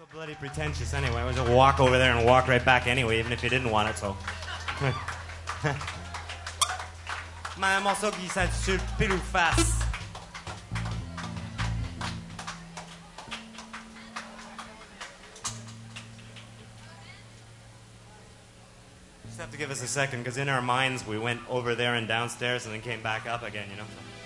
So bloody pretentious anyway. We'll just walk over there and walk right back anyway, even if you didn't want it, so. Mais un morceau qui s'intitule Pile ou Face. Just have to give us a second, because in our minds we went over there and downstairs and then came back up again, you know? So.